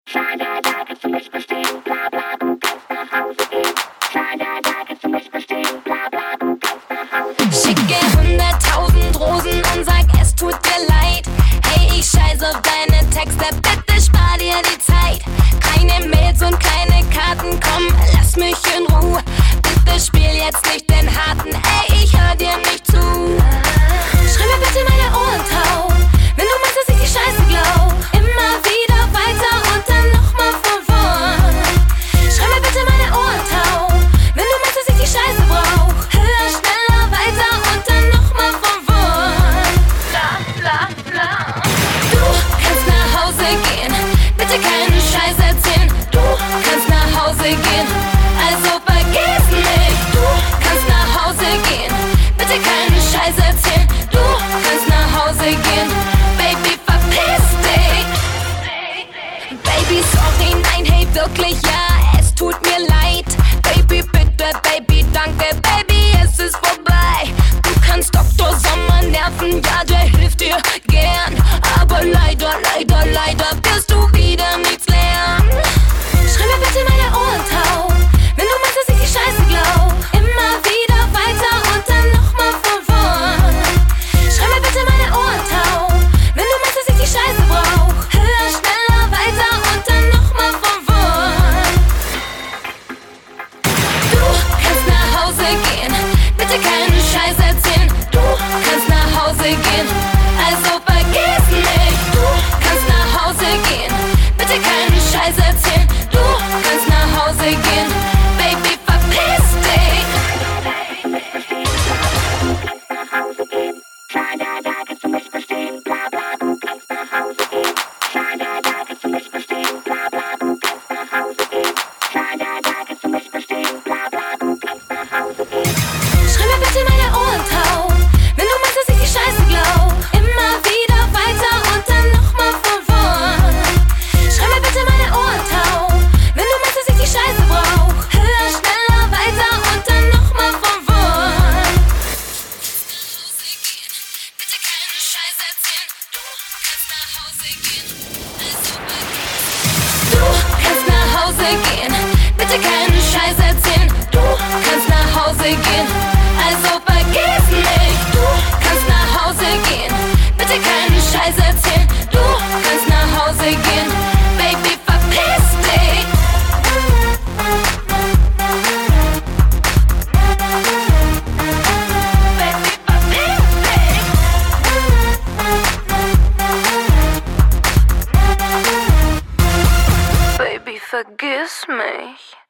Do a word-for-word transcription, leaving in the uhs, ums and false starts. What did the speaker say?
Schalala, kannst du mich verstehen? Bla bla, du kannst nach Hause gehen. Schalala, kannst du mich verstehen? Bla bla, du kannst nach Hause gehen. Schicke hunderttausend Rosen und sag, es tut dir leid. Hey, ich scheiß auf deine Texte, bitte spar dir die Zeit. Keine Mails und keine Karten, komm, lass mich in Ruhe. Bitte spiel jetzt nicht den Harten, ey, ich hör dir nicht zu. Schreib mir bitte meine Ohren taub, wenn du meinst, dass ich die Scheiße glaub. Immer wieder weiter und dann nochmal von vorn. Schreib mir bitte meine Ohren taub, wenn du meinst, dass ich die Scheiße brauch. Höher, schneller, weiter und dann nochmal von vorn. Bla, bla, bla. Du kannst nach Hause gehen, bitte keinen Scheiß erzählen. Du kannst nach Hause gehen, also vergiss mich. Du kannst nach Hause gehen, bitte keinen Scheiß erzählen. Du kannst nach Hause gehen, Baby, verpiss dich. Baby, sorry, nein, hey, wirklich, ja, es tut mir leid. Baby, bitte, Baby, danke, Baby, es ist vorbei. Du kannst Doktor Sommer nerven, ja, der hilft dir gern. Aber leider, leider, leider wirst du wieder nichts lernen. Schreib mir bitte meine Ohren taub, wenn du meinst, dass ich die Scheiße glaub. Immer wieder weiter und dann nochmal von vorn. Schreib mir bitte meine Ohren taub, wenn du meinst, dass ich die Scheiße brauch. Höher, schneller, weiter und dann nochmal von vorn. Du kannst nach Hause gehen, bitte keinen Scheiß erzählen. Du kannst nach Hause gehen, also vergiss mich. Du kannst nach Hause gehen, bitte keinen Scheiß erzählen. Du kannst nach Hause gehen, Baby, verpiss dich. Schalala, kannst du mich verstehen? Bla bla, du kannst nach Hause gehen. Schalala, kannst du mich verstehen? Bla bla, du kannst nach Hause gehen. Schalala, kannst du mich verstehen? Bla bla, du kannst nach Hause gehen. Schreib mir bitte meine Ohren taub, wenn du meinst, dass ich die Scheiße glaub. Immer wieder weiter und dann nochmal von vorn. Schreib mir bitte meine Ohren taub, wenn du meinst, dass ich die Scheiße brauch. Höher, schneller, weiter und dann nochmal von vorn. Bitte keinen Scheiß erzählen, du kannst nach Hause gehen, also vergiss. Du kannst nach Hause gehen, bitte keinen Scheiß erzählen. Du kannst nach Hause gehen, also vergiss mich. Du kannst nach Hause gehen, bitte keinen Scheiß erzählen. Du kannst nach Hause gehen, Baby, verpiss dich. Baby, verpiss dich. Baby, vergiss mich.